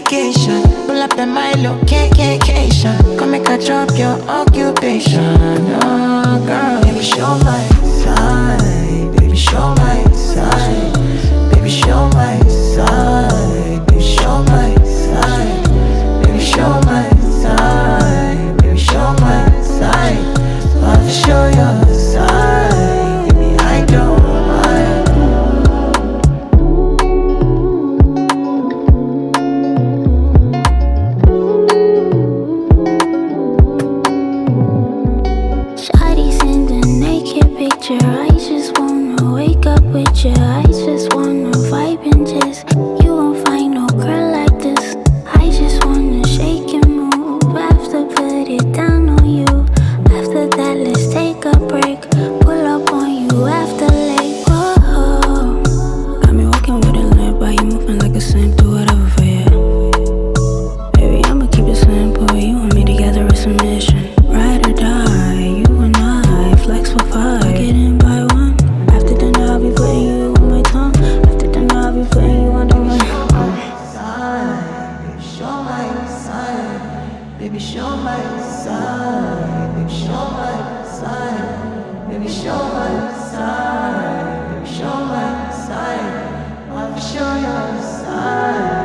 vacation. Pull up in my location. Come make I drop your occupation. Oh girl, baby show my side. Baby show my side. Baby show my side. Baby show my side. Baby show my side. Baby show my side. Want to show your side. Baby I don't mind. Shawty send a naked picture. I just wanna wake up with you. I just wanna vibe and just. You won't find no girl like this. I just wanna shake and move. After put it down on you. After that let's take a break. Pull up on you after late. Whoa. Got me walking with a limp, but you moving like a simp. Do whatever for you. Baby, I'ma keep it simple. You and me together is a mission. Ride or die, you and I, flex for five. Get in by one. After dinner, I'll be putting you on my tongue. After dinner, I'll be putting you under my Side, baby, show my side. Baby, show my side. Baby, show my side. Baby, show my side. Baby, show my side. Want to show your side.